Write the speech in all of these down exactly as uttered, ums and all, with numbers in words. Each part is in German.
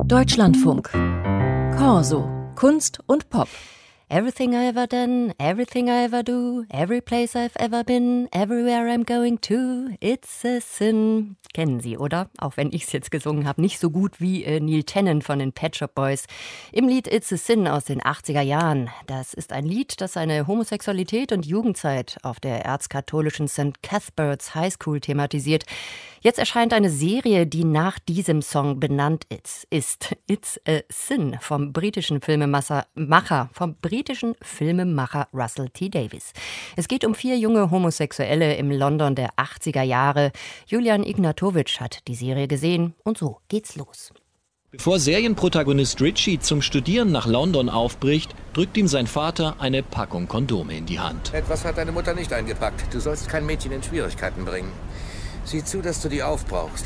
Deutschlandfunk. Corso. Kunst und Pop. Everything I ever done, everything I ever do, every place I've ever been, everywhere I'm going to, it's a sin. Kennen Sie, oder? Auch wenn ich es jetzt gesungen habe, nicht so gut wie äh, Neil Tennant von den Pet Shop Boys. Im Lied It's a Sin aus den achtziger Jahren. Das ist ein Lied, das seine Homosexualität und Jugendzeit auf der erzkatholischen Sankt Cuthbert's High School thematisiert. Jetzt erscheint eine Serie, die nach diesem Song benannt ist. ist It's a Sin vom britischen Filmemacher, vom britischen Filmemacher Russell T. Davies. Es geht um vier junge Homosexuelle im London der achtziger Jahre. Julian Ignatowitsch hat die Serie gesehen und so geht's los. Bevor Serienprotagonist Richie zum Studieren nach London aufbricht, drückt ihm sein Vater eine Packung Kondome in die Hand. Etwas hat deine Mutter nicht eingepackt. Du sollst kein Mädchen in Schwierigkeiten bringen. Sieh zu, dass du die aufbrauchst.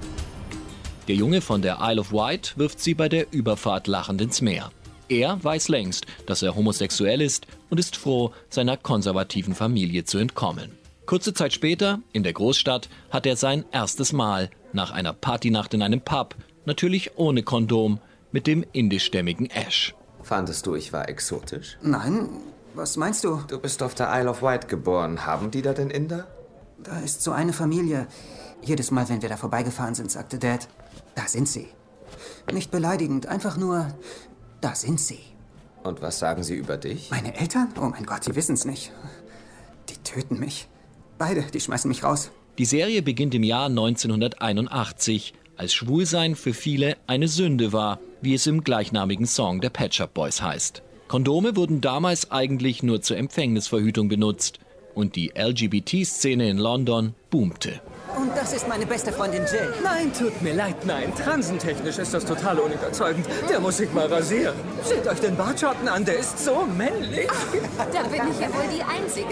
Der Junge von der Isle of Wight wirft sie bei der Überfahrt lachend ins Meer. Er weiß längst, dass er homosexuell ist und ist froh, seiner konservativen Familie zu entkommen. Kurze Zeit später, in der Großstadt, hat er sein erstes Mal nach einer Partynacht in einem Pub, natürlich ohne Kondom, mit dem indischstämmigen Ash. Fandest du, ich war exotisch? Nein, was meinst du? Du bist auf der Isle of Wight geboren. Haben die da den Inder? Da ist so eine Familie. Jedes Mal, wenn wir da vorbeigefahren sind, sagte Dad, da sind sie. Nicht beleidigend, einfach nur, da sind sie. Und was sagen sie über dich? Meine Eltern? Oh mein Gott, sie wissen's nicht. Die töten mich. Beide, die schmeißen mich raus. Die Serie beginnt im Jahr neunzehnhunderteinundachtzig, als Schwulsein für viele eine Sünde war, wie es im gleichnamigen Song der Pet Shop Boys heißt. Kondome wurden damals eigentlich nur zur Empfängnisverhütung benutzt. Und die L G B T-Szene in London boomte. Und das ist meine beste Freundin Jill. Nein, tut mir leid, nein. Transentechnisch ist das total unüberzeugend. Der muss sich mal rasieren. Seht euch den Bartschatten an, der ist so männlich. Da bin ich ja wohl die Einzige.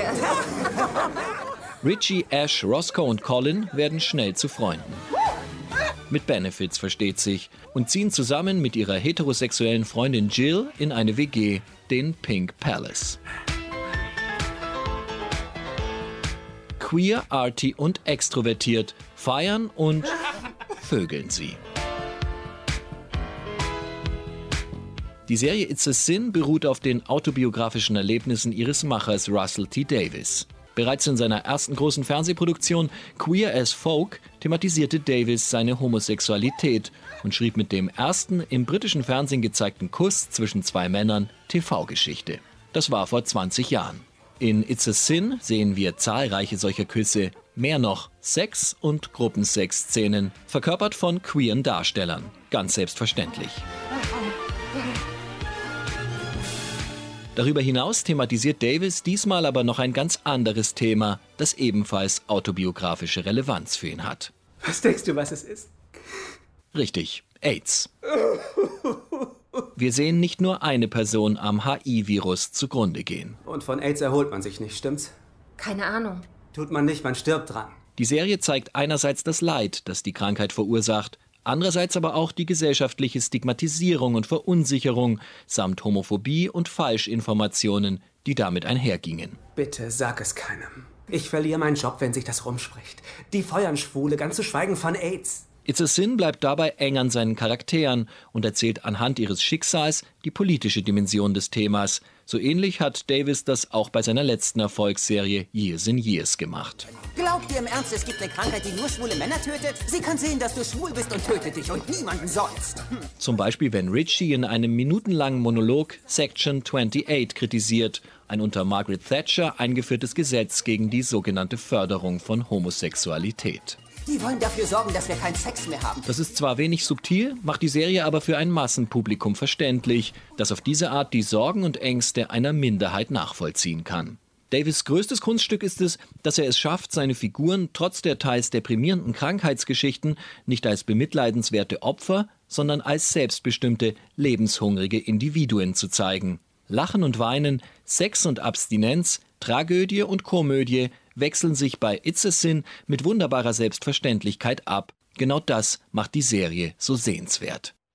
Richie, Ash, Roscoe und Colin werden schnell zu Freunden. Mit Benefits versteht sich und ziehen zusammen mit ihrer heterosexuellen Freundin Jill in eine W G, den Pink Palace. Queer, arty und extrovertiert, feiern und vögeln sie. Die Serie It's a Sin beruht auf den autobiografischen Erlebnissen ihres Machers Russell T. Davies. Bereits in seiner ersten großen Fernsehproduktion Queer as Folk thematisierte Davies seine Homosexualität und schrieb mit dem ersten im britischen Fernsehen gezeigten Kuss zwischen zwei Männern T V-Geschichte. Das war vor zwanzig Jahren. In It's a Sin sehen wir zahlreiche solcher Küsse, mehr noch Sex- und Gruppensex-Szenen, verkörpert von queeren Darstellern. Ganz selbstverständlich. Darüber hinaus thematisiert Davies diesmal aber noch ein ganz anderes Thema, das ebenfalls autobiografische Relevanz für ihn hat. Was denkst du, was es ist? Richtig, AIDS. Wir sehen nicht nur eine Person am H I-Virus zugrunde gehen. Und von AIDS erholt man sich nicht, stimmt's? Keine Ahnung. Tut man nicht, man stirbt dran. Die Serie zeigt einerseits das Leid, das die Krankheit verursacht, andererseits aber auch die gesellschaftliche Stigmatisierung und Verunsicherung samt Homophobie und Falschinformationen, die damit einhergingen. Bitte sag es keinem. Ich verliere meinen Job, wenn sich das rumspricht. Die feuern Schwule, ganz zu schweigen von AIDS. It's a Sin bleibt dabei eng an seinen Charakteren und erzählt anhand ihres Schicksals die politische Dimension des Themas. So ähnlich hat Davies das auch bei seiner letzten Erfolgsserie Years in Years gemacht. Glaubt ihr im Ernst, es gibt eine Krankheit, die nur schwule Männer tötet? Sie kann sehen, dass du schwul bist und tötet dich und niemanden sonst. Hm. Zum Beispiel, wenn Richie in einem minutenlangen Monolog Section achtundzwanzig kritisiert, ein unter Margaret Thatcher eingeführtes Gesetz gegen die sogenannte Förderung von Homosexualität. Die wollen dafür sorgen, dass wir keinen Sex mehr haben. Das ist zwar wenig subtil, macht die Serie aber für ein Massenpublikum verständlich, das auf diese Art die Sorgen und Ängste einer Minderheit nachvollziehen kann. Davies größtes Kunststück ist es, dass er es schafft, seine Figuren trotz der teils deprimierenden Krankheitsgeschichten nicht als bemitleidenswerte Opfer, sondern als selbstbestimmte, lebenshungrige Individuen zu zeigen. Lachen und Weinen, Sex und Abstinenz, Tragödie und Komödie wechseln sich bei It's a Sin mit wunderbarer Selbstverständlichkeit ab. Genau das macht die Serie so sehenswert.